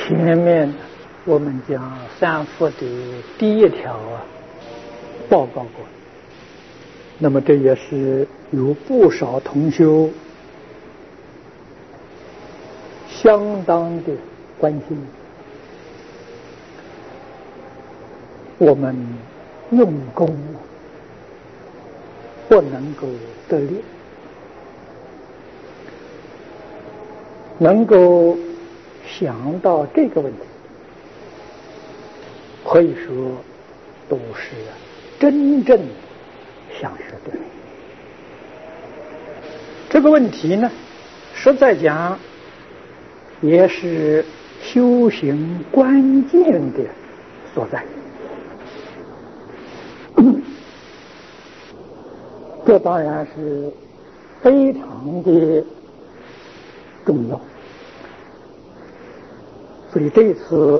前面我们讲三福的第一条报告过，那么这也是有不少同修相当的关心。我们用功不能够得力，能够想到这个问题，可以说都是真正想学的。这个问题呢，实在讲也是修行关键的所在。这当然是非常的重要，所以这次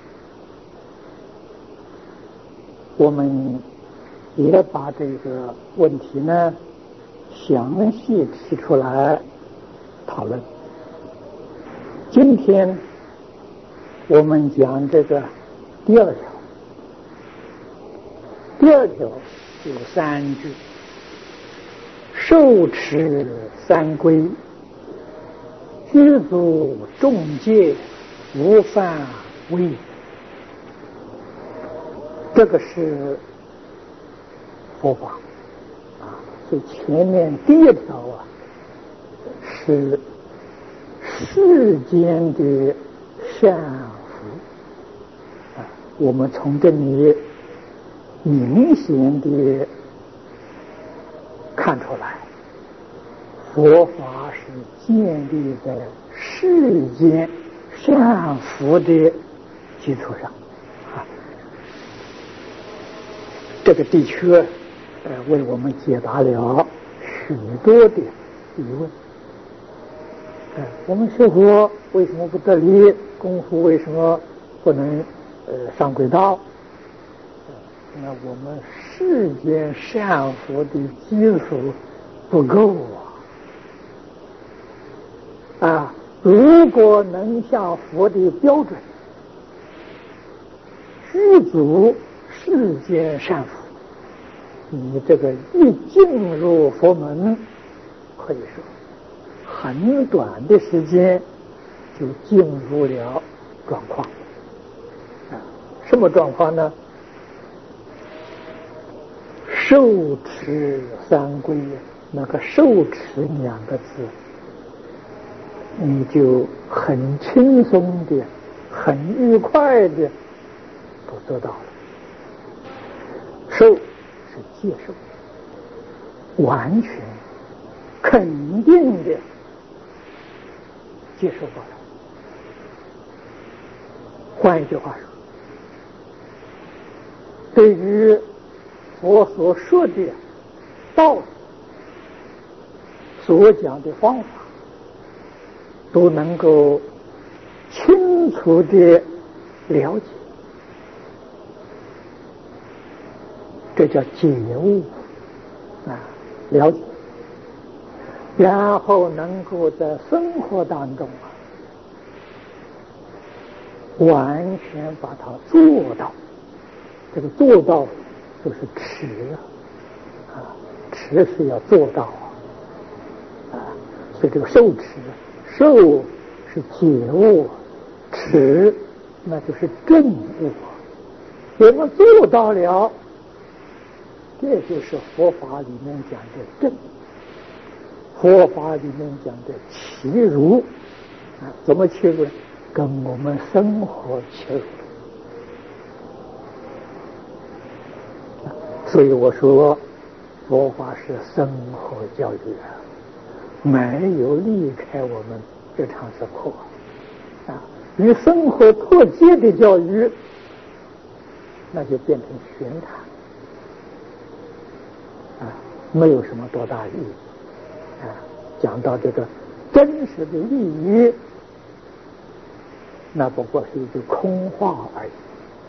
我们也把这个问题呢详细提出来讨论。今天我们讲这个第二条，第二条有3句：受持三规，具足众戒，无犯违。这个是佛法所以前面第一条是世间的善福我们从这里明显的看出来，佛法是建立在世间善福的基础上这个的确为我们解答了许多的疑问。我们学佛为什么不得力？功夫为什么不能上轨道？那我们世间善福的基础不够如果能像佛的标准具足世间善福，你这个一进入佛门，可以说很短的时间就进入了状况什么状况呢？受持三规，那个受持2个字你就很轻松的很愉快的都得到了。受是接受，完全肯定的接受到了。换一句话说，对于佛所说的道理，所讲的方法，都能够清楚的了解，这叫觉悟了解，然后能够在生活当中完全把它做到。这个做到就是持持是要做到所以这个受持，受是觉悟，持那就是证悟。我们做到了，这就是佛法里面讲的证，佛法里面讲的契如怎么契如？跟我们生活契如。所以我说佛法是生活教育没有离开我们日常生活与生活脱节的教育，那就变成玄谈没有什么多大意义讲到这个真实的利益，那不过是一句空话而已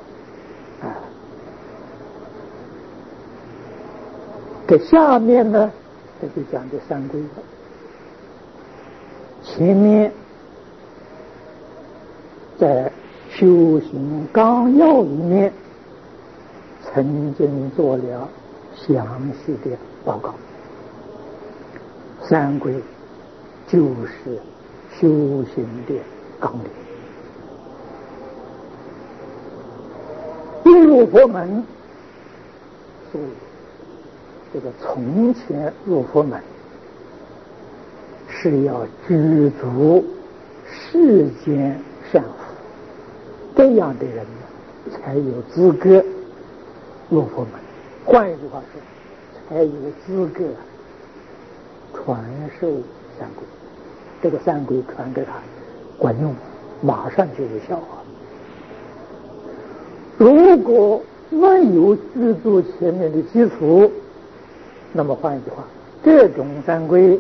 这下面呢，这就讲的三规了。前面在修行纲要里面曾经做了详细的报告。三皈就是修行的纲领。进入佛门，所以这个从前入佛门是要具足世间善福，这样的人呢才有资格入佛门。换一句话说，才有资格传授三皈。这个三皈传给他，管用，马上就有效啊。如果没有具足前面的基础，那么换一句话，这种三皈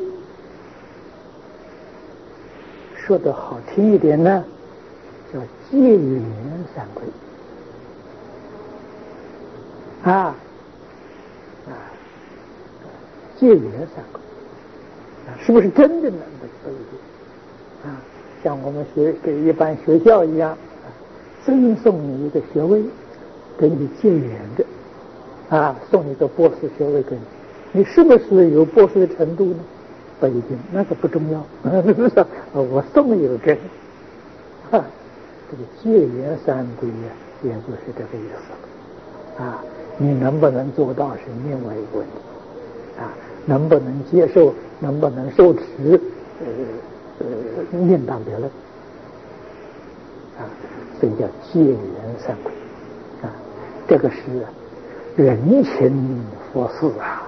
说得好听一点呢，叫戒缘三皈戒缘三皈是不是真的呢？不一定像我们跟一般学校一样，赠送你一个学位，给你戒缘的送你个博士学位给你，你是不是有博士的程度呢？不一定，那个不重要。我送一个给你，这个戒缘三皈也就是这个意思你能不能做到是另外一个问题能不能接受，能不能受持，另当别论所以叫戒缘三皈这个是人情佛事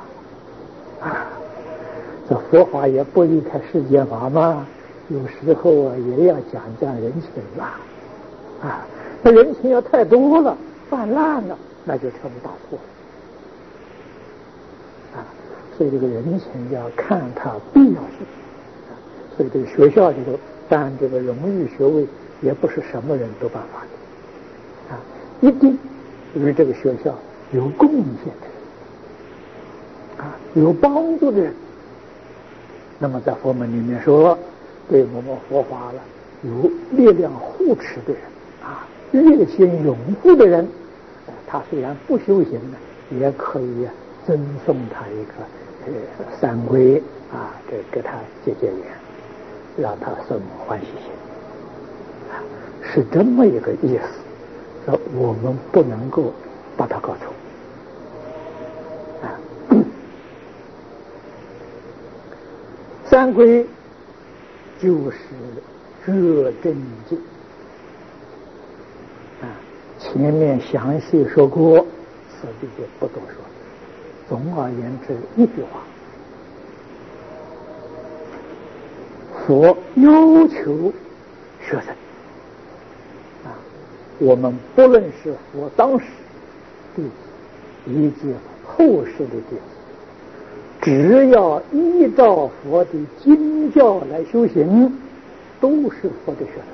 这佛法也不离开世间法嘛，有时候也要讲人情那人情要太多了，泛滥了，那就成大错所以这个人情要看它必要性所以这个学校里头当这个荣誉学位也不是什么人都办法的一定与这个学校有贡献的人有帮助的人。那么在佛门里面说，对我们佛法了有力量护持的人热心拥护的人，他虽然不修行呢，也可以赠送他一个三皈给他结缘，让他生欢喜心是这么一个意思。我们不能够把它搞错三皈就是觉真经前面详细说过，此地就不多说。总而言之，一句话，佛要求学生我们不论是佛当时弟子以及后世的弟子，只要依照佛的经教来修行，都是佛的学生。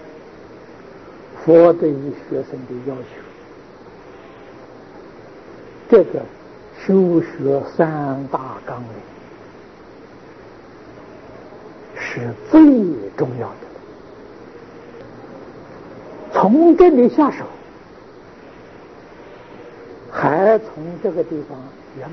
佛对于学生的要求，这个修学三大纲领是最重要的。从这里下手，还从这个地方圆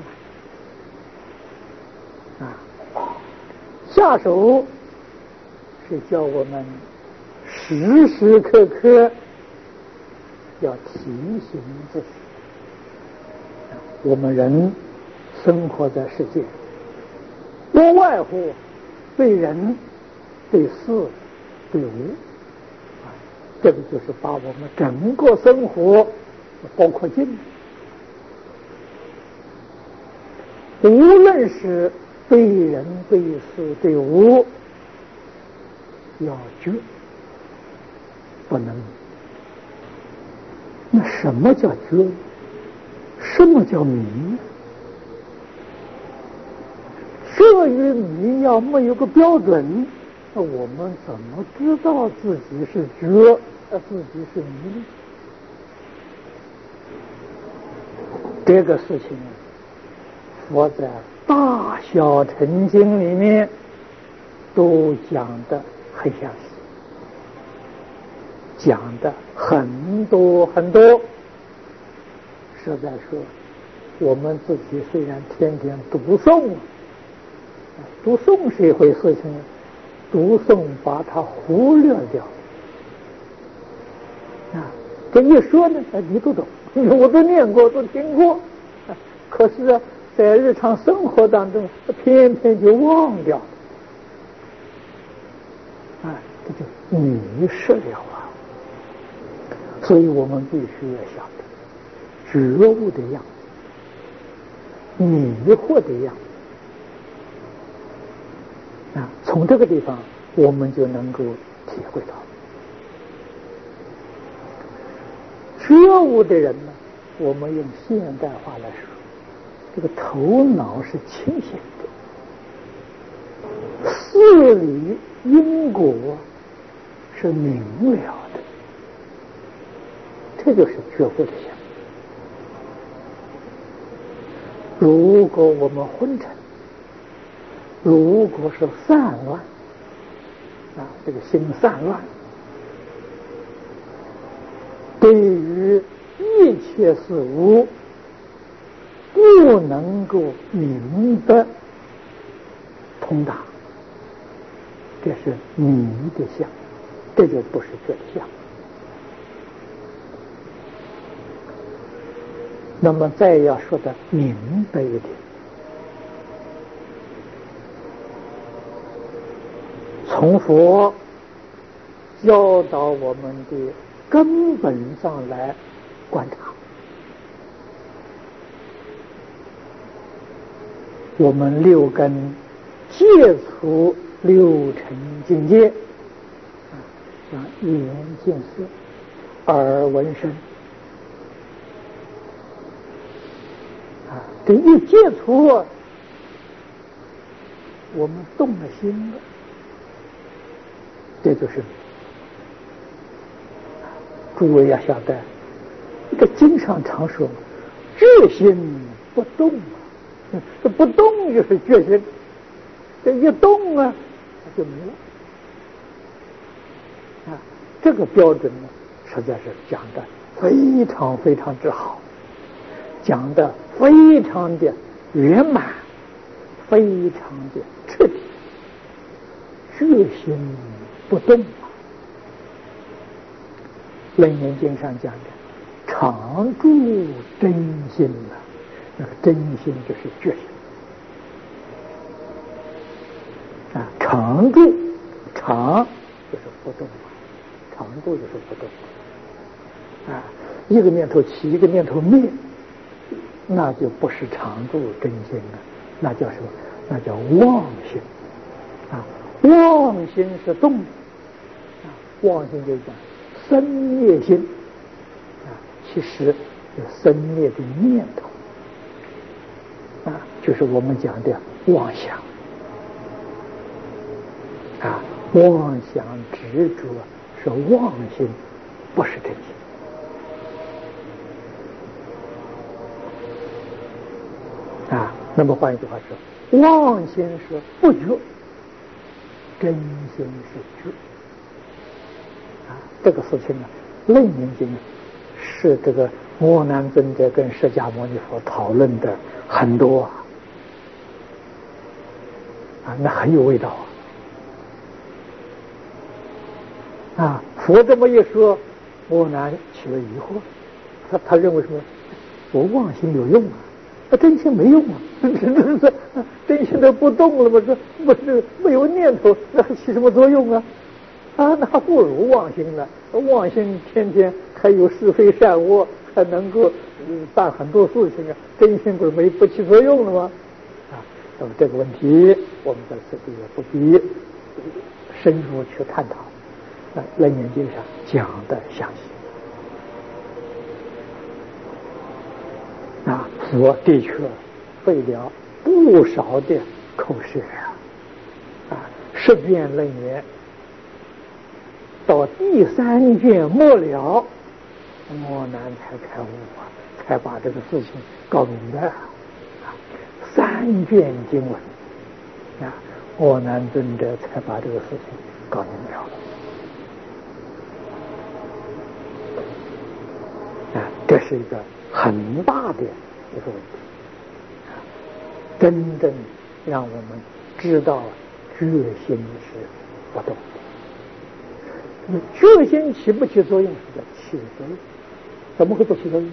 满下手是叫我们时时刻刻要提醒自己，我们人生活在世界，不外乎对人、对事、对物这个就是把我们整个生活包括进。无论是对人、对事、对物，要觉，不能。那什么叫觉？什么叫迷？这与迷要没有个标准，那我们怎么知道自己是觉，自己是迷呢？这个事情佛在《大小乘经》里面都讲得很详细， 讲的很多很多。实在说，我们自己虽然天天读诵，读诵是一回事情，读诵把它忽略掉啊。这一说呢，你都懂，我都念过，都听过，可是啊，在日常生活当中，偏偏就忘掉了，这就迷失了啊。所以我们必须要晓得觉悟的样子，迷惑的样子啊。从这个地方，我们就能够体会到，觉悟的人呢，我们用现代话来说，这个头脑是清醒的，事理因果是明了的，这就是觉悟的相。如果我们昏沉，如果是散乱这个心散乱，对于一切事物不能够明白通达，这是迷的相，这就不是觉的相。那么再要说的明白一点，从佛教导我们的根本上来观察，我们六根接触六尘境界像眼见色，耳闻声这一接触，我们动了心了，这就是诸位要晓得，这个经上常说觉心不动这不动就是觉心，这一动啊就没了这个标准呢，实在是讲的非常非常之好，讲的非常的圆满，非常的彻底。觉心不动楞严经上讲的常住真心那个真心就是觉心常住，常就是不动常住就是不动一个念头起，一个念头灭，那就不是常住真心了，那叫什么？那叫妄心妄心是动妄心就讲生灭心其实有生灭的念头就是我们讲的妄想妄想执着是妄心，不是真心那么换一句话说，妄心是不觉，真心是觉这个事情呢，楞严经是这个阿难尊者跟释迦牟尼佛讨论的很多那很有味道佛这么一说，阿难起了疑惑，他认为什么？我妄心有用真心没用真心都不动了吗？这不是没有念头，那还起什么作用那不如妄心了。妄心天天还有是非善恶，还能够办很多事情真心不是不起作用了吗？那么这个问题我们在此地也不必深入去探讨，楞严经上讲的详细佛的确费了不少的口舌10卷楞严到第3卷末了，阿难才开悟才把这个事情搞明白3卷经文阿难尊者才把这个事情搞明了这是一个很大的一个问题，真正让我们知道觉心是不动的。觉心起不起作用？是叫起作用。怎么会不起作用？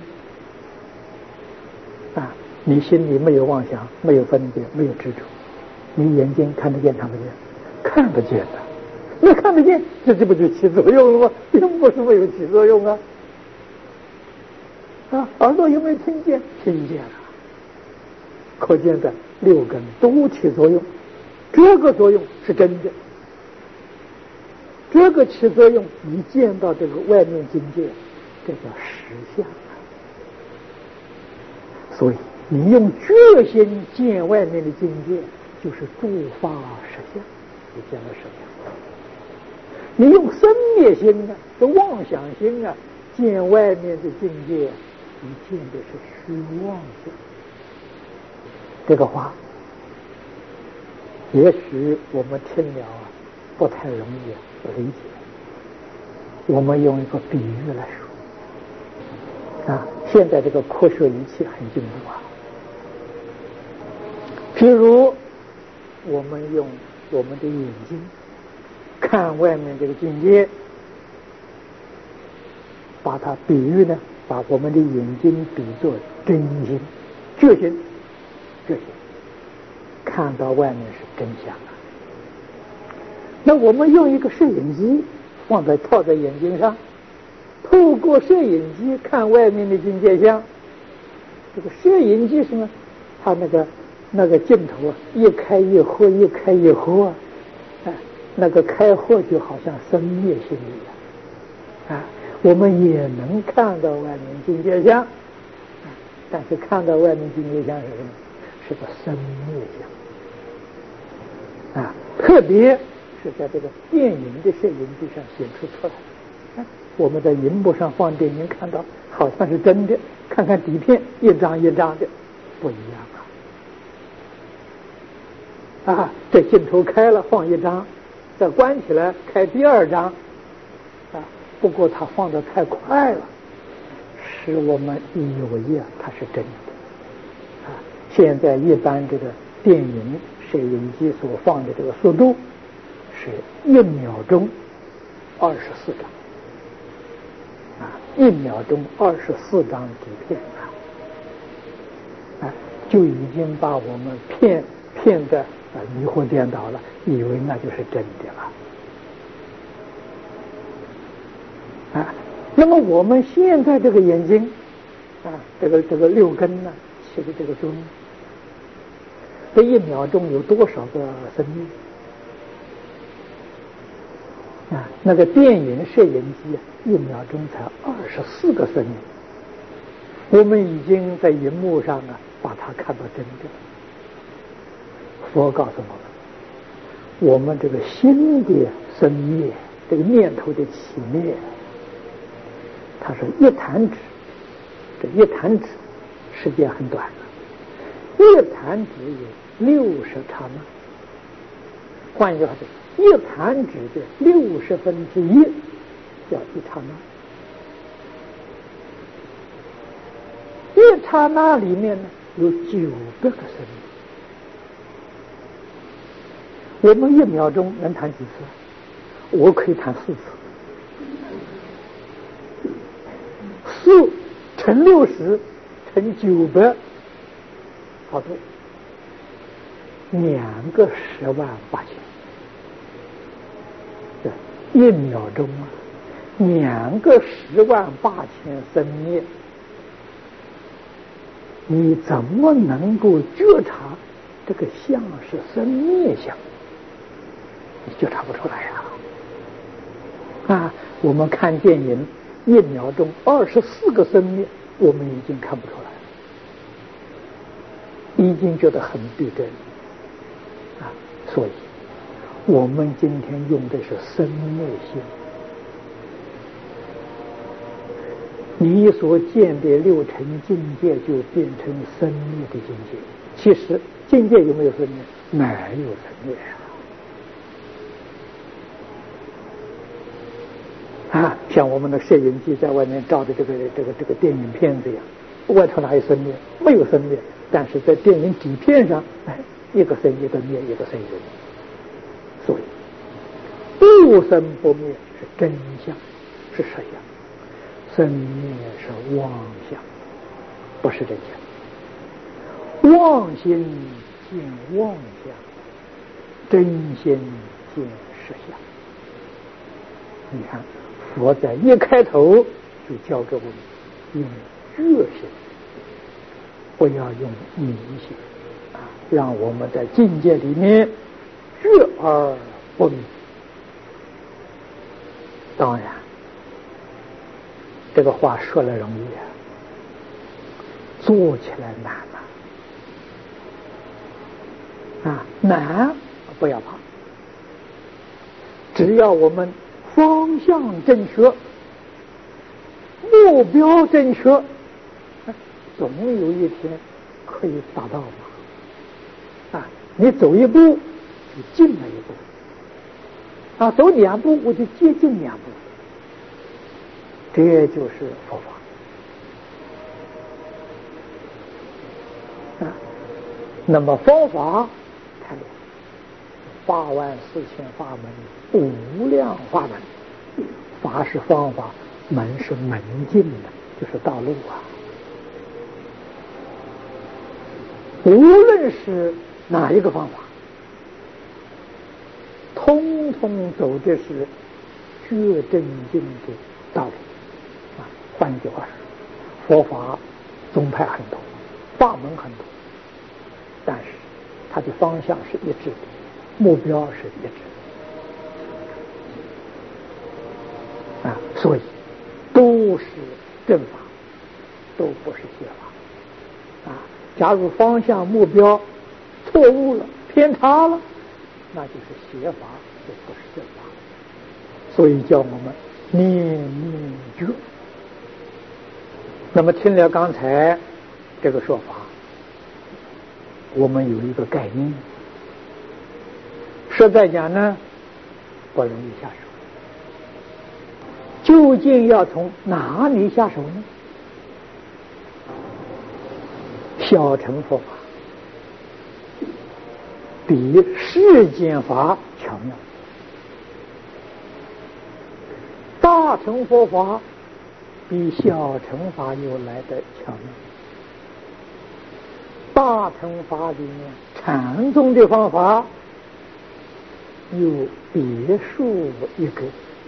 你心里没有妄想，没有分别，没有执着，你眼睛看得见看不见？看得见的。那看得见，这不就起作用了吗？并不是没有起作用啊！耳朵有没有听见？听见了。可见的六根都起作用，这个作用是真的。这个起作用，你见到这个外面境界，这叫实相啊。所以你用觉心见外面的境界，就是诸法实相，你见了实相。你用生灭心啊，这妄想心啊，见外面的境界，你见的是虚妄相。这个话，也许我们听了不太容易理解。我们用一个比喻来说，现在这个科学仪器很进步啊。譬如我们用我们的眼睛看外面这个境界，把它比喻呢，把我们的眼睛比作真心、觉心，看到外面是真相啊。那我们用一个摄影机套在眼睛上，透过摄影机看外面的境界相。这个摄影机是呢，它那个镜头一开一合，一开一合那个开合就好像生灭心一样我们也能看到外面境界相但是看到外面境界相是什么？是个生灭相特别是在这个电影的摄影机上显出来我们在荧幕上放电影看到好像是真的，看看底片一张一张的不一样这镜头开了放一张，再关起来开第二张不过它放得太快了，使我们以为它是真的现在一般这个电影摄影机所放的这个速度是1秒钟24张1秒钟24张底片就已经把我们骗得迷惑颠倒了，以为那就是真的了那么我们现在这个眼睛这个六根呢起的这个作用，这1秒钟有多少个生命那个电影摄影机1秒钟才24个生命，我们已经在荧幕上把它看到真的。佛告诉我们，我们这个心的生灭，这个念头的起灭，它是一弹指，这一弹指时间很短一弹指有60刹那，换一句话说，一弹指的1/60叫一刹那，一刹那里面呢有900个生命。我们1秒钟能弹几次？我可以弹4次，4乘60乘900，好多2个108000。1秒钟2个108000生灭，你怎么能够觉察这个相是生灭相？你觉察不出来我们看电影1秒钟24个生灭，我们已经看不出来，已经觉得很逼真所以我们今天用的是生灭心，你所见的6尘境界就变成生灭的境界。其实境界有没有生灭？没有生灭像我们的摄影机在外面照的这个电影片子一样，外头哪有生灭？没有生灭，但是在电影底片上，一个生一个灭，一个生一个灭。所以不生不灭是真相，是实相；生灭是妄想，不是真相。妄心见妄想，真心见实相。你看，佛在一开头就教给我们用觉心，不要用迷心让我们在境界里面觉而不迷。当然，这个话说来容易做起来难了难不要怕，只要我们方向正确，目标正确，总有一天可以达到嘛。你走一步就进了一步，走两步我就接近两步，这就是佛法。那么方法太多，84000法门，无量法门。法是方法，门是门径的，就是道路无论是哪一个方法，通通走的是觉真经的道理。换句话说，佛法宗派很多，法门很多，但是它的方向是一致的，目标是一致的所以都是正法，都不是邪法假如方向目标错误了，偏差了，那就是邪法，就不是正法。所以叫我们念念觉。那么听了刚才这个说法，我们有一个概念，实在讲呢不容易下手。究竟要从哪里下手呢？小乘佛法比世间法巧妙，大乘佛法比小乘法又来得巧妙。大乘法里面禅宗的方法有别树一格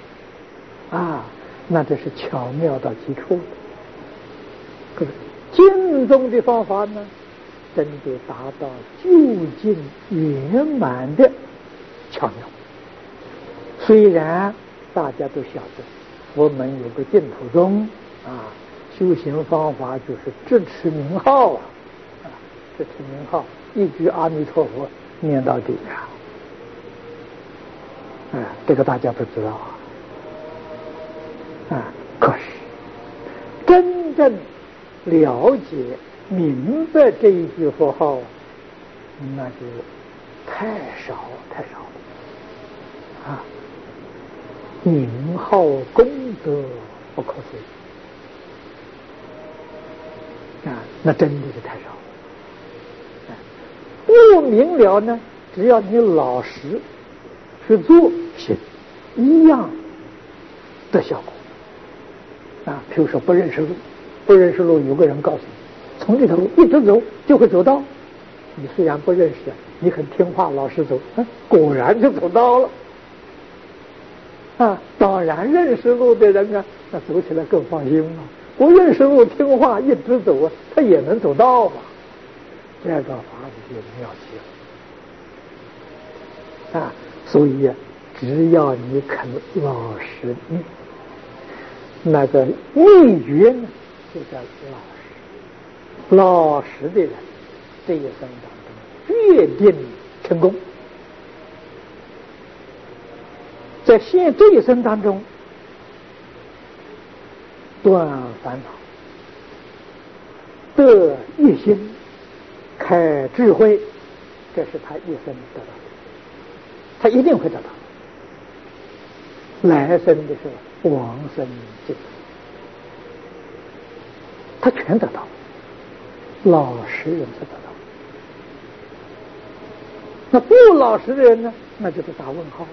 那这是巧妙到极处的。可是经宗的方法呢，真的达到究竟圆满的巧妙。虽然大家都晓得佛门有个净土宗修行方法就是直持名号直持名号，一句阿弥陀佛念到底这个大家都知道可是真正了解明白这一句佛号那就太少了名号功德不可思议那真的是太少了。不明了呢，只要你老实去做行，一样的效果譬如说不认识路，有个人告诉你从这条路一直走就会走到，你虽然不认识你很听话老实走果然就走到了当然认识路的人那走起来更放心了。不认识路听话一直走他也能走到这个法子就妙极了所以只要你肯老实念，那个秘诀呢就叫老实的人这一生当中决定成功。在这一生当中断烦恼，得一心，开智慧，这是他一生得到的，他一定会得到。来生的时候往生净土，他全得到，老实人才得到。那不老实的人呢，那就是打问号了，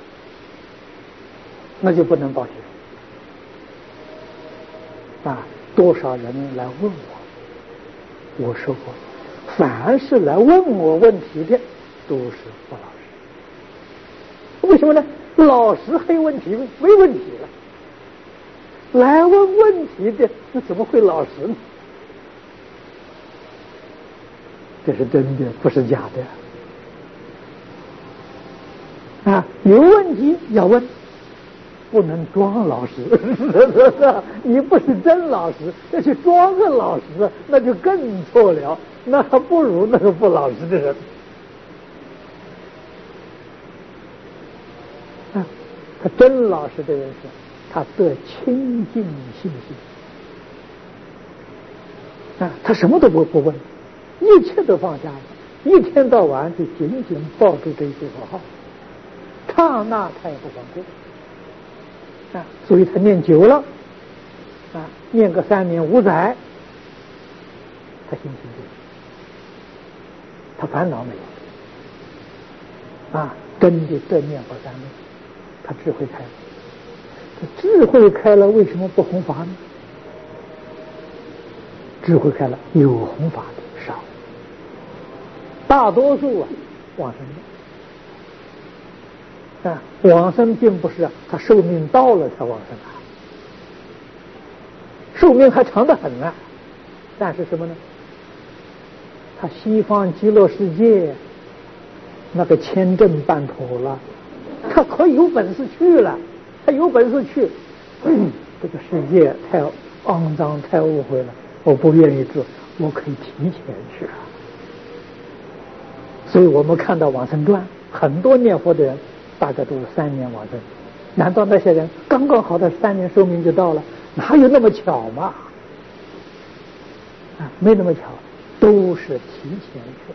那就不能报喜。多少人来问我，我说过，凡是来问我问题的都是不老实。为什么呢？老实还有问题没问题了，来问问题的那怎么会老实呢？这是真的，不是假的。有问题要问，不能装老实。你不是真老实，要去装个老实，那就更错了，那还不如那个不老实的人。他真老实的人是，他得清净信心。他什么都不问，一切都放下了，一天到晚就紧紧抱住这一句佛号，刹那他也不管过。所以他念久了，念个3年5载，他心清净，他烦恼没有。真的正念佛3年，他智慧开了。他智慧开了，为什么不弘法呢？智慧开了，有弘法的少，大多数往生的。往生并不是他寿命到了才往生寿命还长得很但是什么呢？他西方极乐世界那个签证办妥了，他可以有本事去了，他有本事去。这个世界太肮脏太误会了，我不愿意做，我可以提前去所以我们看到往生传，很多念佛的人大概都是3年往生。难道那些人刚刚好的3年寿命就到了？哪有那么巧嘛？没那么巧，都是提前去。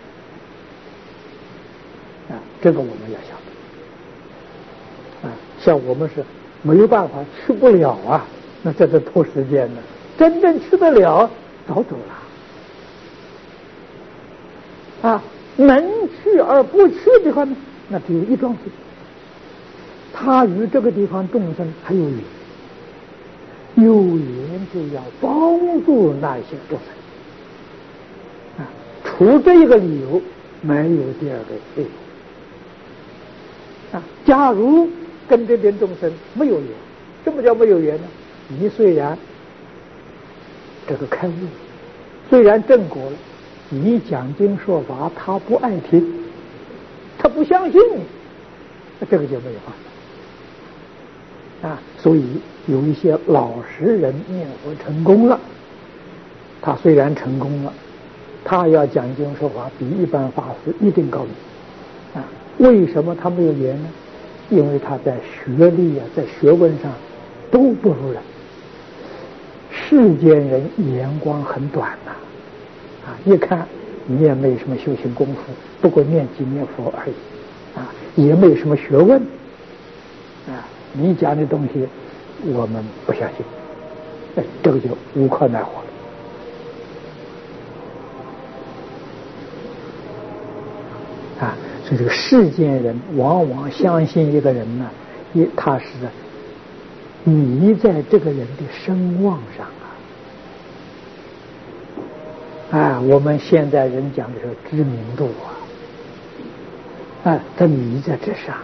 这个我们要晓得。像我们是没有办法去不了那在这拖时间呢。真正去得了，早走了。能去而不去的话呢，那只有一桩事，他与这个地方众生还有缘，有缘就要帮助那些众生。除这一个理由，没有第二个理由。假如跟这边众生没有缘，什么叫没有缘呢？你虽然这个开悟，虽然正果了，你讲经说法，他不爱听，他不相信你，这个就没有办法。所以有一些老实人念佛成功了，他虽然成功了，他要讲经说法比一般法师一定高明。为什么他没有缘呢？因为他在学历在学问上都不如人。世间人眼光很短一看你也没什么修行功夫，不过念几念佛而已也没什么学问你讲的东西我们不相信，这个就无可奈何了所以这个世间人往往相信一个人呢，他是迷在这个人的声望上我们现在人讲的是知名度他迷在这上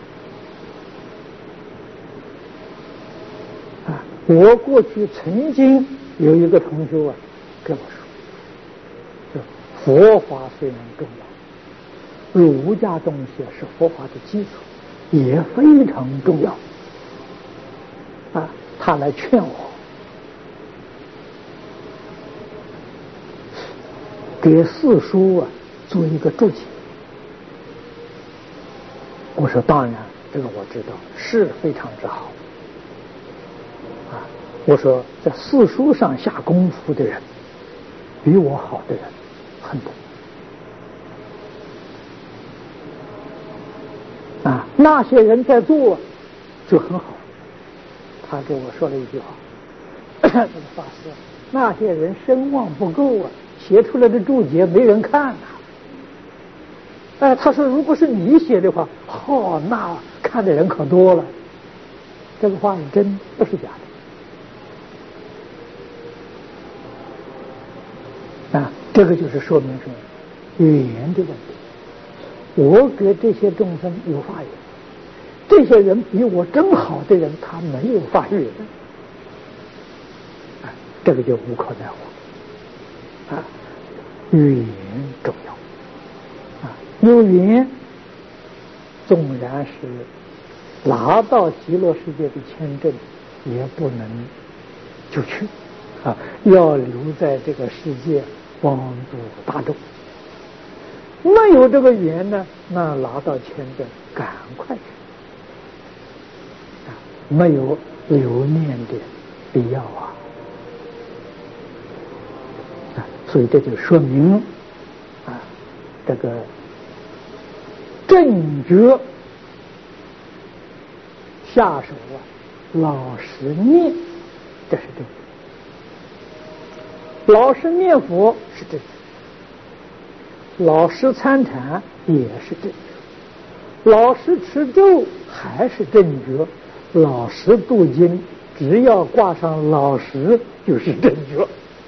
我过去曾经有一个同学跟我说，佛法虽然重要，儒家东西是佛法的基础，也非常重要他来劝我给四书做一个注解。我说当然，这个我知道是非常之好我说在四书上下功夫的人比我好的人很多那些人在做就很好他给我说了一句话，这个法师，那些人声望不够啊，写出来的注解没人看呐。他说如果是你写的话，那看的人可多了。这个话是真，不是假的。这个就是说明什么？缘的问题。我给这些众生有法缘，这些人比我真好的人，他没有法缘，这个就无可奈何。缘重要，有缘，纵然是拿到极乐世界的签证，也不能就去要留在这个世界帮助大众。没有这个缘呢，那拿到签证赶快去，没有留念的必要所以这就说明这个正觉下手老实念，这是正觉；老实念佛是正觉；老实参禅也是正觉；老实持咒还是正觉；老实读经，只要挂上老实就是正觉，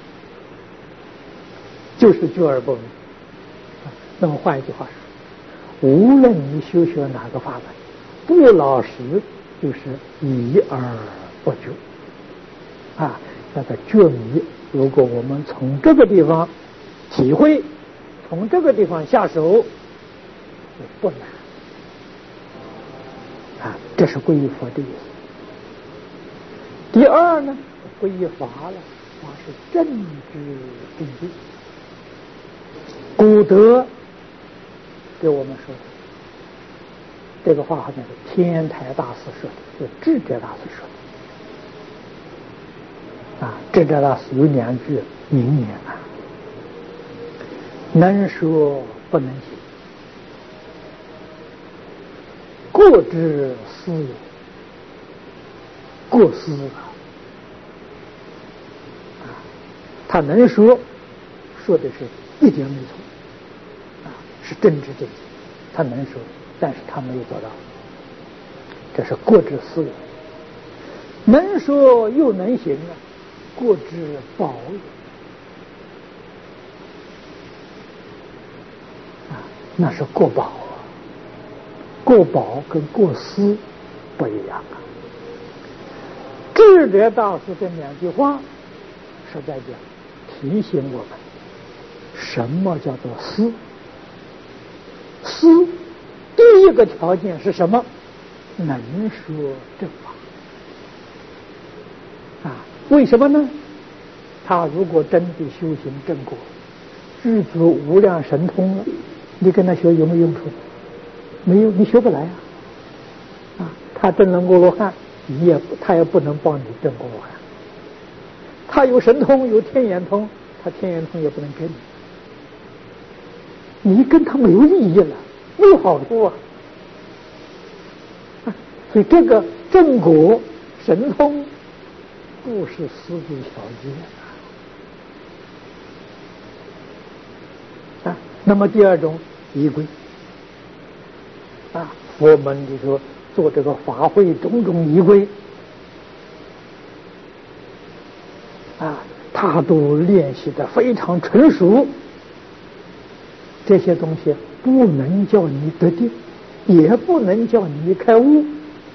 就是觉而不迷。那么换一句话说，无论你修学哪个法门，不老实就是迷而不觉那个觉迷，如果我们从这个地方体会，从这个地方下手，就不难这是皈依佛的意思。第二呢，皈依法了，法是正知正见。古德给我们说的这个话，好像是天台大师说的，是智者大师说的智者大师有2句名言能说不能行，过之思也，过思他能说，说的是一点没错是真知正见，他能说，但是他没有做到，这是过之思也。能说又能行过之宝也那是过宝过宝跟过思不一样智者大师这2句话实在讲提醒我们什么叫做思。思第一个条件是什么？能说正法为什么呢？他如果真的修行正果，具足无量神通了，你跟他学有没有用处？没有，你学不来他证了阿罗汉，他也不能帮你证阿罗汉。他有神通，有天眼通，他天眼通也不能跟你跟他没有意义了，没有好处所以这个正果神通不是思维条件那么第2种仪规佛门里头做这个法会种种仪规他都练习得非常纯熟，这些东西不能叫你得定，也不能叫你开悟。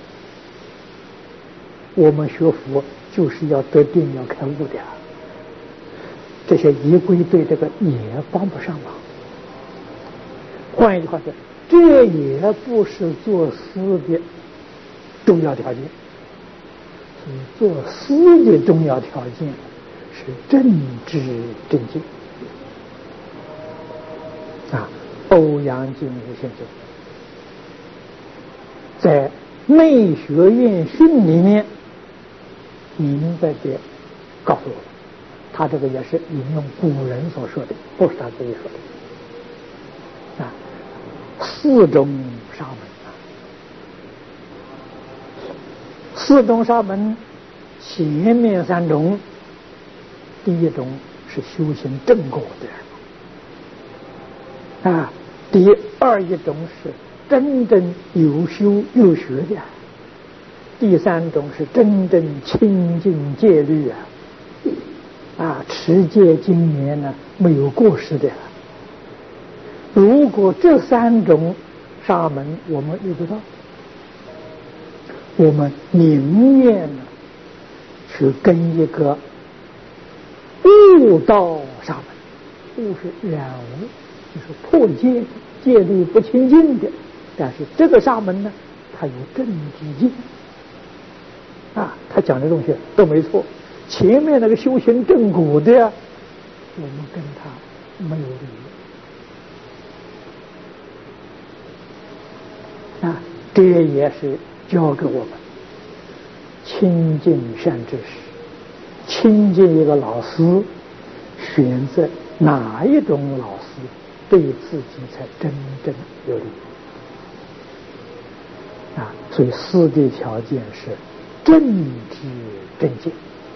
我们学佛就是要得定要开悟的这些仪规对这个也帮不上忙。换一句话说，这也不是做思的重要条件。所以做思的重要条件是正知正见欧阳靖无先生在内学院训里面明白的告诉我们，他这个也是引用古人所说的，不是他自己说的4种沙门4种沙门前面三种，第一种是修行正果的啊，第二一种是真正有修有学的，第三种是真正清净戒律持戒经年呢没有过失的。如果这三种沙门我们遇不到，我们宁愿呢去跟一个悟道沙门，悟是染污，就是破戒戒律不清净的，但是这个沙门呢，他有正知见他讲的东西都没错。前面那个修行正果的我们跟他没有理由这也是教给我们亲近善知识，亲近一个老师，选择哪一种老师对自己才真正有利所以四谛条件是正知正见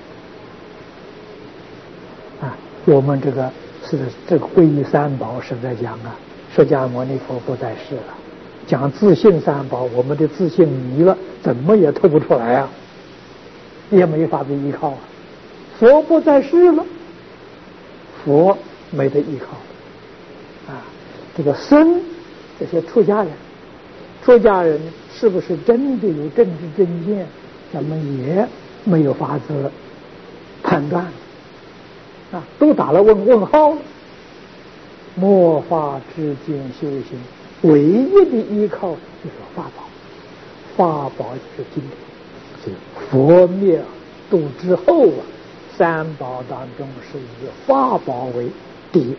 我们这个皈依三宝是在讲释迦牟尼佛不在世了，讲自信三宝，我们的自信迷了，怎么也透不出来也没法子依靠佛不在世了，佛没得依靠这个僧，这些出家人是不是真的有正知正见，咱们也没有法子判断都打了问号。末法之间修行唯一的依靠就是法宝，法宝就是经典。所以佛灭度之后三宝当中是以法宝为第一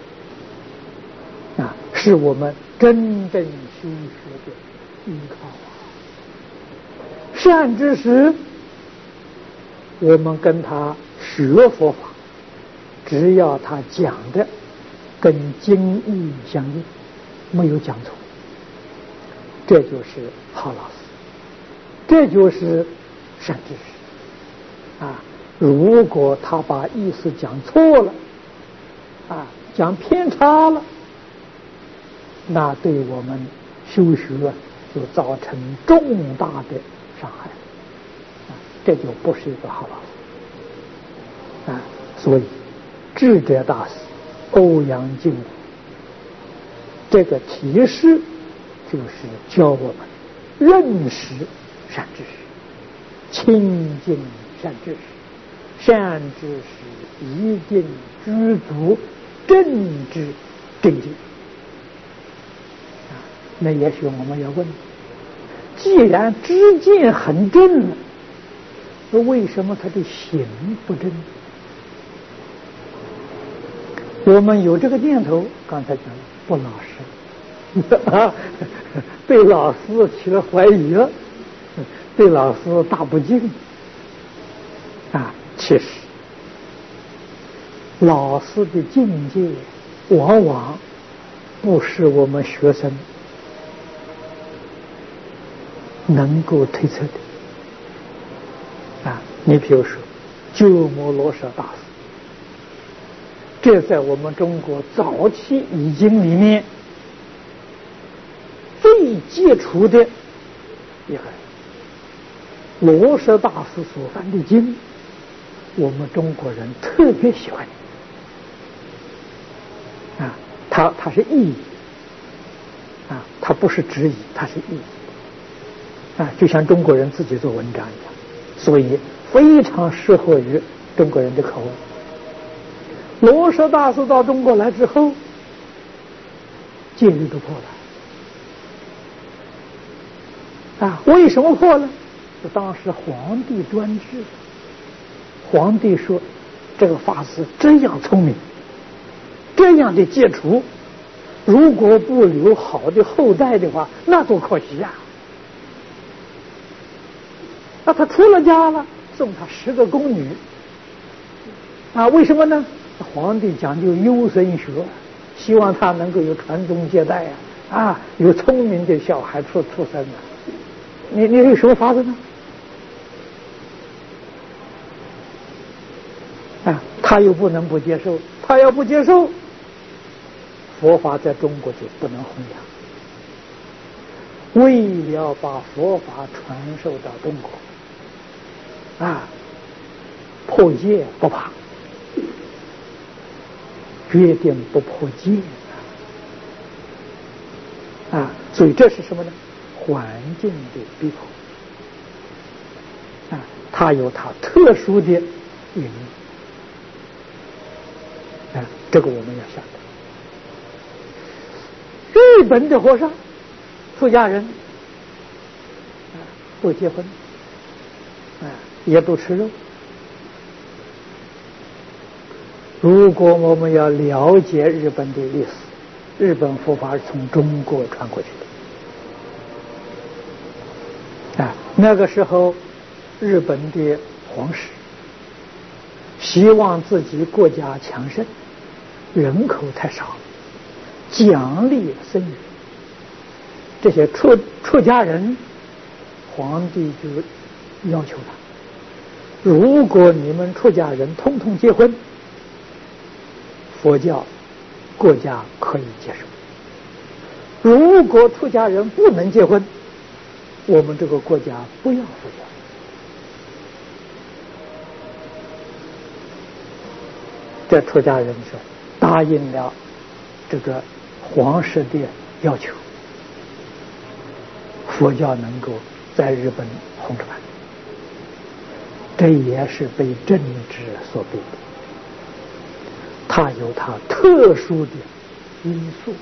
是我们真正修学的依靠善知识我们跟他学佛法，只要他讲的跟经义相应，没有讲错，这就是好老师，这就是善知识如果他把意思讲错了讲偏差了，那对我们修学就造成重大的伤害这就不是一个好老师所以智者大师欧阳靖国这个提示就是教我们认识善知识，亲近善知识，善知识一定知足正知正见那也许我们要问，既然知见很正了，那为什么他的行不正？我们有这个念头，刚才讲不老实对老师起了怀疑了，对老师大不敬其实老师的境界往往不是我们学生能够推测的你比如说鸠摩罗什大师，这在我们中国早期译经里面最杰出的一个人。罗什大师所翻的经，我们中国人特别喜欢他是意译他不是直译，他是意译就像中国人自己做文章一样，所以非常适合于中国人的口味。罗什大师到中国来之后，戒律都破了为什么破了？就当时皇帝专制，皇帝说这个法师这样聪明，这样的杰出，如果不留好的后代的话，那多可惜那他出了家了，送他10个宫女为什么呢？皇帝讲究优生学，希望他能够有传宗接代有聪明的小孩出生你有什么法子呢？ 他又不能不接受，他要不接受，佛法在中国就不能弘扬。为了把佛法传授到中国，破戒不怕，决定不破戒所以这是什么呢？环境的逼迫它有它特殊的原因这个我们要晓得。日本的和尚出家人不结婚也不吃肉。如果我们要了解日本的历史，日本佛法是从中国传过去的那个时候日本的皇室希望自己国家强盛，人口太少，奖励僧侣，这些出家人，皇帝就要求他，如果你们出家人通通结婚，佛教国家可以接受；如果出家人不能结婚，我们这个国家不要佛教。这出家人是答应了这个皇室的要求，佛教能够在日本红传，这也是被政治所逼的，它有它特殊的因素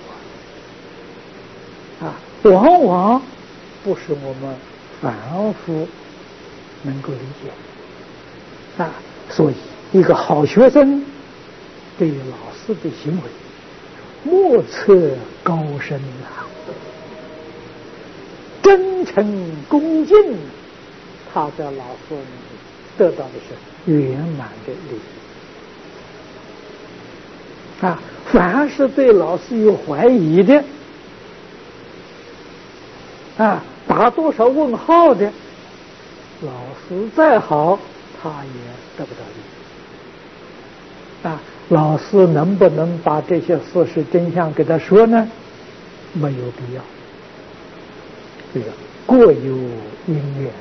往往不是我们凡夫能够理解所以一个好学生对老师的行为莫测高深真诚恭敬，他在老师那里得到的是圆满的利益凡是对老师有怀疑的打多少问号的，老师再好他也得不到利益老师能不能把这些事实真相给他说呢？没有必要，这个过有因缘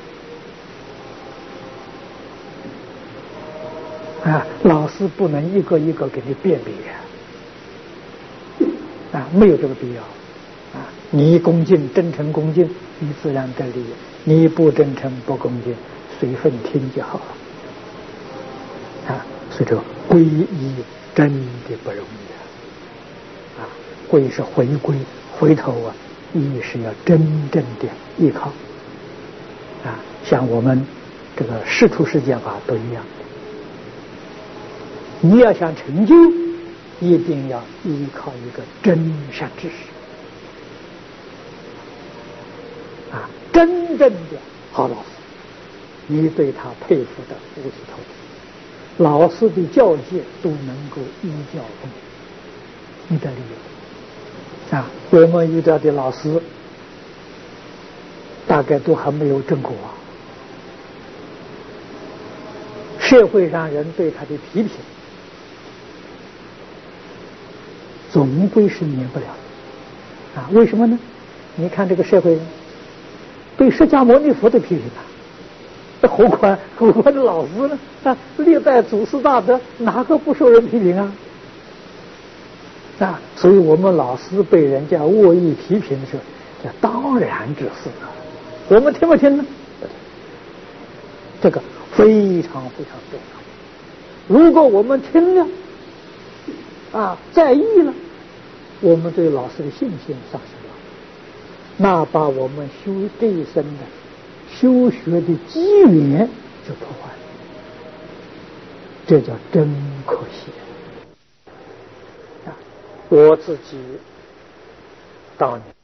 老师不能一个一个给你辨别没有这个必要你恭敬真诚恭敬，你自然得利益；你不真诚不恭敬，随分听就好了所以这个皈依真的不容易皈是回归回头依是要真正的依靠像我们这个世出世间法都一样，你要想成就，一定要依靠一个真善知识真正的好老师，你对他佩服的五体投地，老师的教诫都能够依教奉行，你的利益我们遇到的老师大概都还没有证果社会上人对他的批评总归是免不了为什么呢？你看这个社会人对释迦牟尼佛的批评何况老师呢历代祖师大德哪个不受人批评所以我们老师被人家恶意批评的时候叫当然之事我们听不听呢？这个非常非常重要。如果我们听了在意了，我们对老师的信心丧失了，那把我们修这一生的修学的机缘就破坏了，这叫真可惜我自己当年